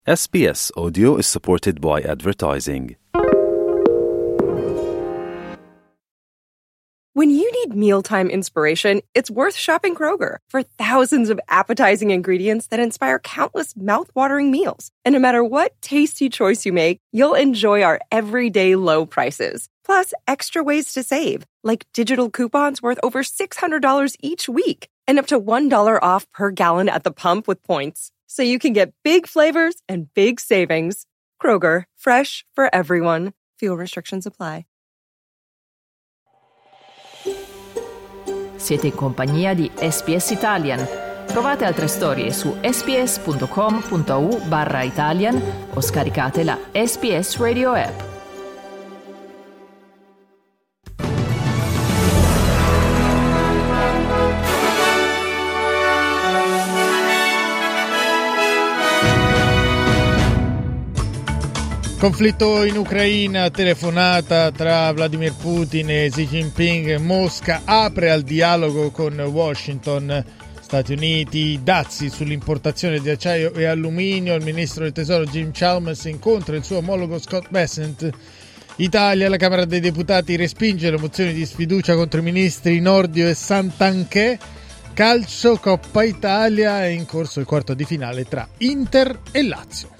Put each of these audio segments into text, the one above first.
SBS Audio is supported by advertising. When you need mealtime inspiration, it's worth shopping Kroger for thousands of appetizing ingredients that inspire countless mouth-watering meals. And no matter what tasty choice you make, you'll enjoy our everyday low prices. Plus, extra ways to save, like digital coupons worth over $600 each week and up to $1 off per gallon at the pump with points. So you can get big flavors and big savings. Kroger, fresh for everyone. Fuel restrictions apply. Siete in compagnia di SBS Italian. Trovate altre storie su sbs.com.au/Italian o scaricate la SBS Radio app. Conflitto in Ucraina, telefonata tra Vladimir Putin e Xi Jinping. Mosca apre al dialogo con Washington. Stati Uniti, dazi sull'importazione di acciaio e alluminio. Il ministro del Tesoro Jim Chalmers incontra il suo omologo Scott Bessent. Italia, la Camera dei Deputati respinge le mozioni di sfiducia contro i ministri Nordio e Santanchè. Calcio, Coppa Italia, è in corso il quarto di finale tra Inter e Lazio.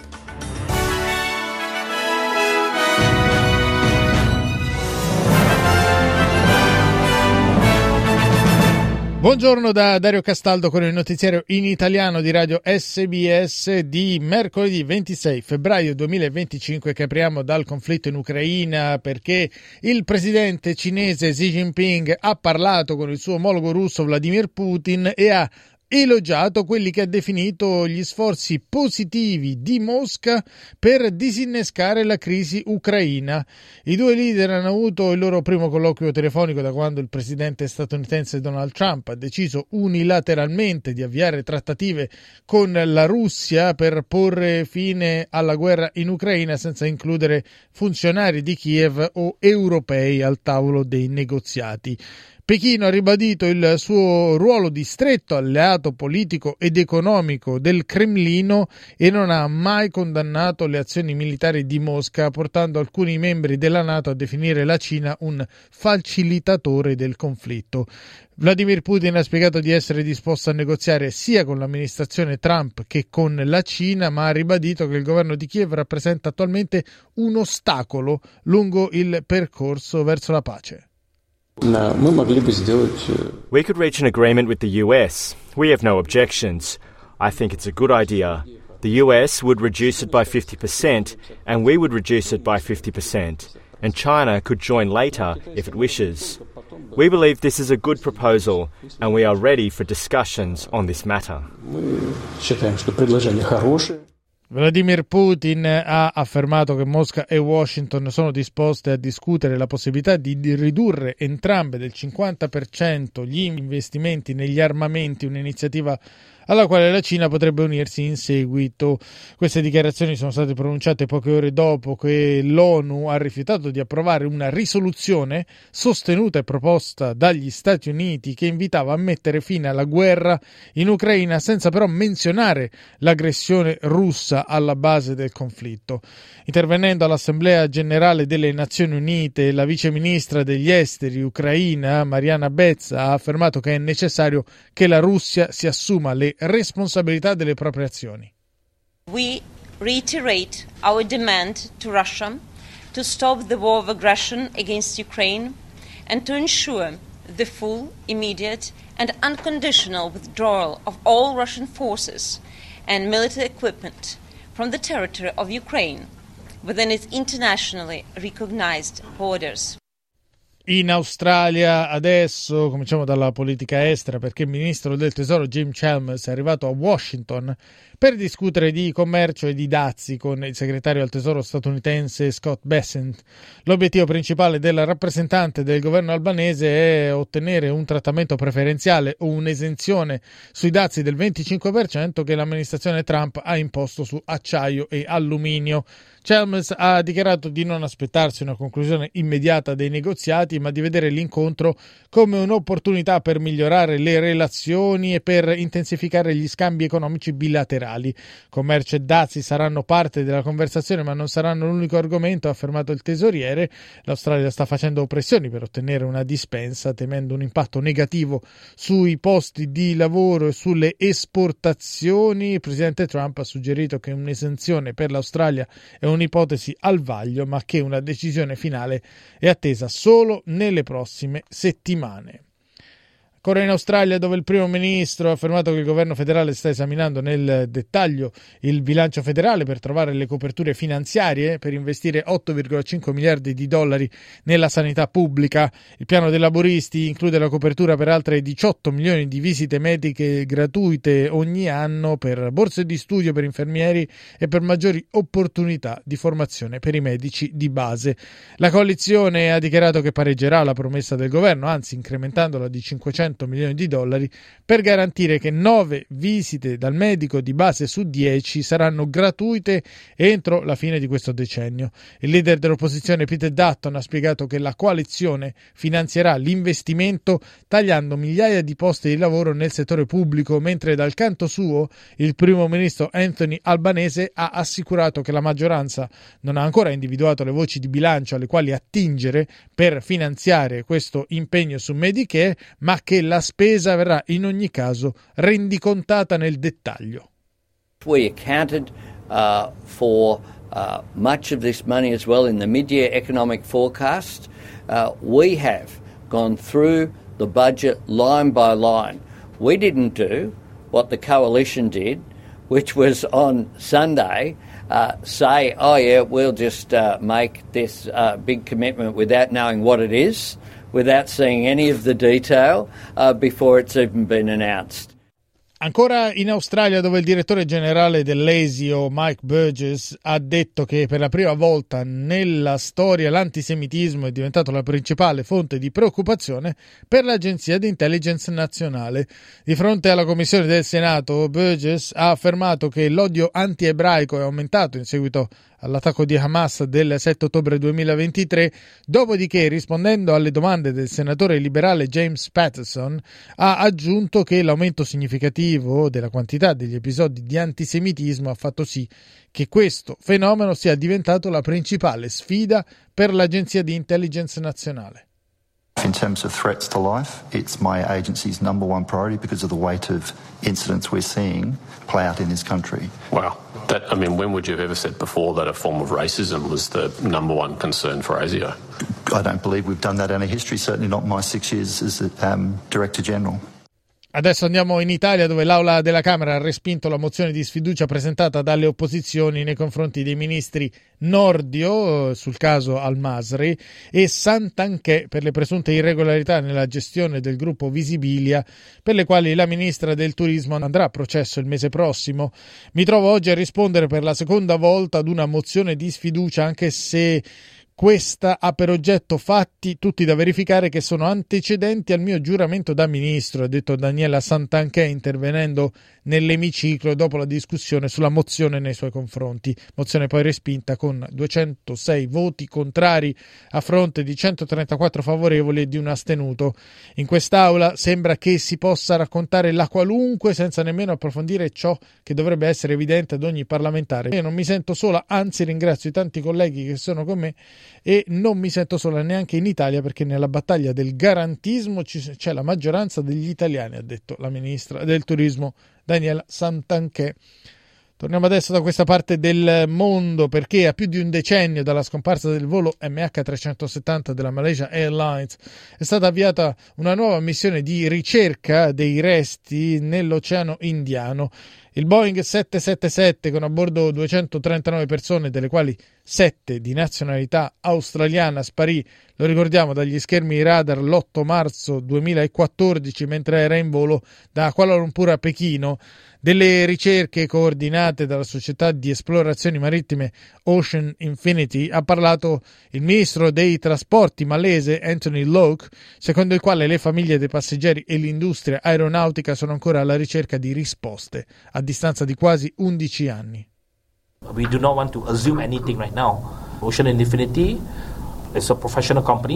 Buongiorno da Dario Castaldo con il notiziario in italiano di Radio SBS di mercoledì 26 febbraio 2025, che apriamo dal conflitto in Ucraina perché il presidente cinese Xi Jinping ha parlato con il suo omologo russo Vladimir Putin e ha elogiato quelli che ha definito gli sforzi positivi di Mosca per disinnescare la crisi ucraina. I due leader hanno avuto il loro primo colloquio telefonico da quando il presidente statunitense Donald Trump ha deciso unilateralmente di avviare trattative con la Russia per porre fine alla guerra in Ucraina senza includere funzionari di Kiev o europei al tavolo dei negoziati. Pechino ha ribadito il suo ruolo di stretto alleato politico ed economico del Cremlino e non ha mai condannato le azioni militari di Mosca, portando alcuni membri della NATO a definire la Cina un facilitatore del conflitto. Vladimir Putin ha spiegato di essere disposto a negoziare sia con l'amministrazione Trump che con la Cina, ma ha ribadito che il governo di Kiev rappresenta attualmente un ostacolo lungo il percorso verso la pace. We could reach an agreement with the US. We have no objections. I think it's a good idea. The US would reduce it by 50% and we would reduce it by 50%. And China could join later if it wishes. We believe this is a good proposal and we are ready for discussions on this matter. Vladimir Putin ha affermato che Mosca e Washington sono disposte a discutere la possibilità di ridurre entrambe del 50% gli investimenti negli armamenti, un'iniziativa alla quale la Cina potrebbe unirsi in seguito. Queste dichiarazioni sono state pronunciate poche ore dopo che l'ONU ha rifiutato di approvare una risoluzione sostenuta e proposta dagli Stati Uniti che invitava a mettere fine alla guerra in Ucraina senza però menzionare l'aggressione russa alla base del conflitto. Intervenendo all'Assemblea Generale delle Nazioni Unite, la vice ministra degli esteri ucraina Mariana Betsa ha affermato che è necessario che la Russia si assuma le responsabilità delle proprie azioni. We reiterate our demand to Russia to stop the war of aggression against Ukraine and to ensure the full, immediate and unconditional withdrawal of all Russian forces and military equipment from the territory of Ukraine within its internationally recognized borders. In Australia adesso cominciamo dalla politica estera perché il ministro del Tesoro Jim Chalmers è arrivato a Washington per discutere di commercio e di dazi con il segretario al Tesoro statunitense Scott Bessent. L'obiettivo principale del rappresentante del governo albanese è ottenere un trattamento preferenziale o un'esenzione sui dazi del 25% che l'amministrazione Trump ha imposto su acciaio e alluminio. Chalmers ha dichiarato di non aspettarsi una conclusione immediata dei negoziati trattati, ma di vedere l'incontro come un'opportunità per migliorare le relazioni e per intensificare gli scambi economici bilaterali. Commercio e dazi saranno parte della conversazione, ma non saranno l'unico argomento, ha affermato il tesoriere. L'Australia sta facendo pressioni per ottenere una dispensa, temendo un impatto negativo sui posti di lavoro e sulle esportazioni. Il presidente Trump ha suggerito che un'esenzione per l'Australia è un'ipotesi al vaglio, ma che una decisione finale è attesa solo nelle prossime settimane. Ancora in Australia, dove il primo ministro ha affermato che il governo federale sta esaminando nel dettaglio il bilancio federale per trovare le coperture finanziarie per investire 8,5 miliardi di dollari nella sanità pubblica. Il piano dei laboristi include la copertura per altre 18 milioni di visite mediche gratuite ogni anno, per borse di studio per infermieri e per maggiori opportunità di formazione per i medici di base. La coalizione ha dichiarato che pareggerà la promessa del governo, anzi incrementandola di 500 milioni di dollari, per garantire che 9 visite dal medico di base su 10 saranno gratuite entro la fine di questo decennio. Il leader dell'opposizione Peter Dutton ha spiegato che la coalizione finanzierà l'investimento tagliando migliaia di posti di lavoro nel settore pubblico, mentre dal canto suo il primo ministro Anthony Albanese ha assicurato che la maggioranza non ha ancora individuato le voci di bilancio alle quali attingere per finanziare questo impegno su Medicare, ma che la spesa verrà in ogni caso rendicontata nel dettaglio. We accounted for much of this money as well in the mid-year economic forecast. We have gone through the budget line by line. We didn't do what the coalition did, which was on Sunday say, oh yeah, we'll just make this big commitment without knowing what it is, without seeing any of the detail before it's even been announced. Ancora in Australia, dove il direttore generale dell'ESIO, Mike Burgess, ha detto che per la prima volta nella storia l'antisemitismo è diventato la principale fonte di preoccupazione per l'Agenzia di Intelligence Nazionale. Di fronte alla Commissione del Senato, Burgess ha affermato che l'odio anti-ebraico è aumentato in seguito all'attacco di Hamas del 7 ottobre 2023, dopodiché, rispondendo alle domande del senatore liberale James Paterson, ha aggiunto che l'aumento significativo della quantità degli episodi di antisemitismo ha fatto sì che questo fenomeno sia diventato la principale sfida per l'Agenzia di Intelligence Nazionale. In terms of threats to life, it's my agency's number one priority because of the weight of incidents we're seeing play out in this country. Wow. When would you have ever said before that a form of racism was the number one concern for ASIO? I don't believe we've done that in our history, certainly not in my 6 years as Director General. Adesso andiamo in Italia, dove l'Aula della Camera ha respinto la mozione di sfiducia presentata dalle opposizioni nei confronti dei ministri Nordio sul caso Al-Masri e Santanchè per le presunte irregolarità nella gestione del gruppo Visibilia, per le quali la ministra del Turismo andrà a processo il mese prossimo. Mi trovo oggi a rispondere per la seconda volta ad una mozione di sfiducia, anche se questa ha per oggetto fatti tutti da verificare che sono antecedenti al mio giuramento da ministro, ha detto Daniela Santanchè intervenendo nell'emiciclo dopo la discussione sulla mozione nei suoi confronti. Mozione poi respinta con 206 voti contrari a fronte di 134 favorevoli e di un astenuto. In quest'Aula sembra che si possa raccontare la qualunque senza nemmeno approfondire ciò che dovrebbe essere evidente ad ogni parlamentare. Io non mi sento sola, anzi ringrazio i tanti colleghi che sono con me, e non mi sento sola neanche in Italia, perché nella battaglia del garantismo c'è la maggioranza degli italiani, ha detto la ministra del Turismo Daniela Santanchè. Torniamo adesso da questa parte del mondo, perché a più di un decennio dalla scomparsa del volo MH370 della Malaysia Airlines è stata avviata una nuova missione di ricerca dei resti nell'Oceano Indiano. Il Boeing 777, con a bordo 239 persone, delle quali 7 di nazionalità australiana, sparì, lo ricordiamo, dagli schermi radar l'8 marzo 2014 mentre era in volo da Kuala Lumpur a Pechino. Delle ricerche coordinate dalla società di esplorazioni marittime Ocean Infinity ha parlato il ministro dei trasporti malese Anthony Loke, secondo il quale le famiglie dei passeggeri e l'industria aeronautica sono ancora alla ricerca di risposte a distanza di quasi 11 anni. We do not want to assume anything right now. Ocean Infinity is a professional company.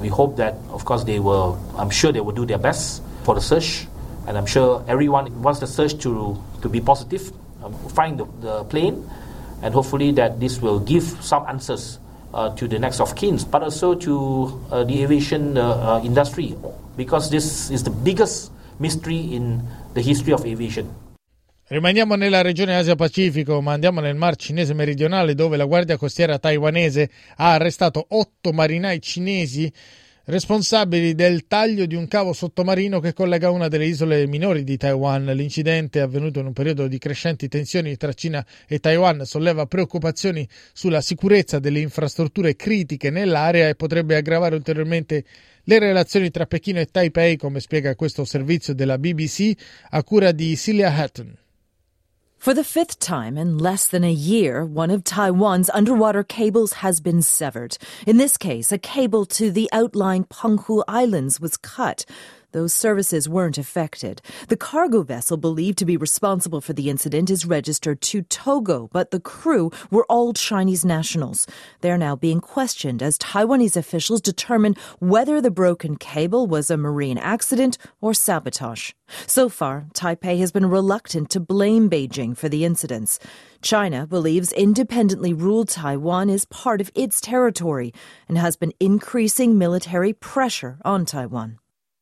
We hope that, of course, I'm sure they will do their best for the search, and I'm sure everyone wants the search to be positive, find the plane, and hopefully that this will give some answers to the next of kin, but also to the aviation industry, because this is the biggest mystery in the history of aviation. Rimaniamo nella regione Asia-Pacifico, ma andiamo nel Mar Cinese meridionale, dove la Guardia Costiera taiwanese ha arrestato 8 marinai cinesi responsabili del taglio di un cavo sottomarino che collega una delle isole minori di Taiwan. L'incidente è avvenuto in un periodo di crescenti tensioni tra Cina e Taiwan, solleva preoccupazioni sulla sicurezza delle infrastrutture critiche nell'area e potrebbe aggravare ulteriormente le relazioni tra Pechino e Taipei, come spiega questo servizio della BBC a cura di Celia Hatton. For the 5th time in less than a year, one of Taiwan's underwater cables has been severed. In this case, a cable to the outlying Penghu Islands was cut. Those services weren't affected. The cargo vessel believed to be responsible for the incident is registered to Togo, but the crew were all Chinese nationals. They're now being questioned as Taiwanese officials determine whether the broken cable was a marine accident or sabotage. So far, Taipei has been reluctant to blame Beijing for the incidents. China believes independently ruled Taiwan is part of its territory and has been increasing military pressure on Taiwan.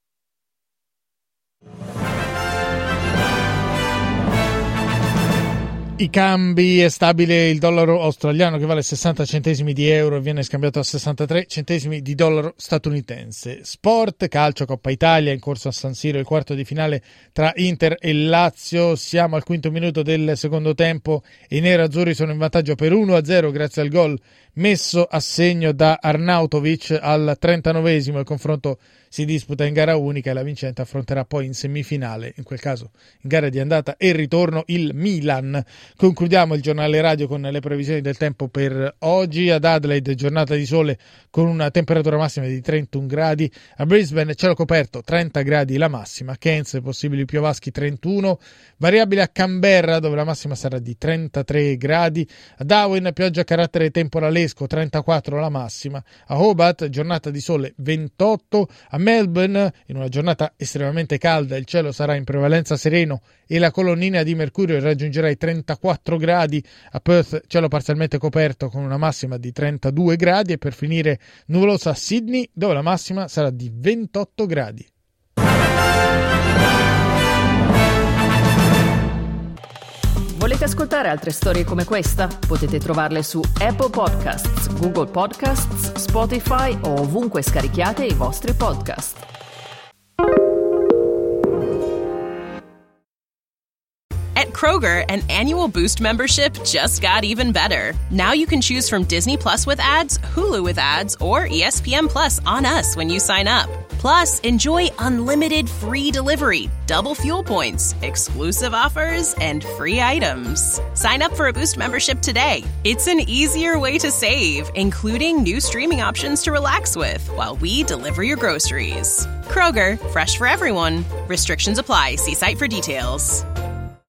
I cambi, è stabile il dollaro australiano che vale 60 centesimi di euro e viene scambiato a 63 centesimi di dollaro statunitense. Sport, calcio, Coppa Italia, in corso a San Siro il quarto di finale tra Inter e Lazio. Siamo al quinto minuto del secondo tempo e i nerazzurri sono in vantaggio per 1-0 grazie al gol messo a segno da Arnautovic al 39esimo. Il confronto si disputa in gara unica e la vincente affronterà poi in semifinale, in quel caso in gara di andata e ritorno, il Milan. Concludiamo il giornale radio con le previsioni del tempo per oggi. Ad Adelaide giornata di sole con una temperatura massima di 31 gradi, a Brisbane cielo coperto 30 gradi la massima, Cairns possibili piovaschi 31, variabile a Canberra dove la massima sarà di 33 gradi, a Darwin pioggia a carattere temporalesco 34 la massima, a Hobart giornata di sole 28, a Melbourne in una giornata estremamente calda il cielo sarà in prevalenza sereno e la colonnina di mercurio raggiungerà i 34 gradi, a Perth cielo parzialmente coperto con una massima di 32 gradi e per finire nuvolosa a Sydney dove la massima sarà di 28 gradi. Volete ascoltare altre storie come questa? Potete trovarle su Apple Podcasts, Google Podcasts, Spotify o ovunque scarichiate i vostri podcast. At Kroger, an annual Boost membership just got even better. Now you can choose from Disney Plus with ads, Hulu with ads, or ESPN Plus on us when you sign up. Plus, enjoy unlimited free delivery, double fuel points, exclusive offers, and free items. Sign up for a Boost membership today. It's an easier way to save, including new streaming options to relax with while we deliver your groceries. Kroger, fresh for everyone. Restrictions apply. See site for details.